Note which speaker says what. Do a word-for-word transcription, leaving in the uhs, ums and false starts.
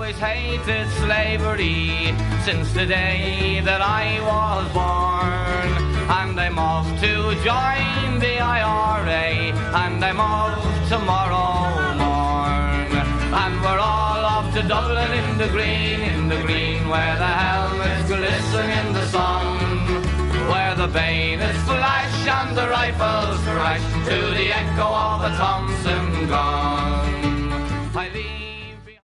Speaker 1: always hated slavery since the day that I was born. And I'm off to join the I R A, and I'm off tomorrow morn. And we're all off to Dublin in the green, in the green, where the helmets glisten in the sun, where the bayonets flash and the rifles crash to the echo of a Thompson gun.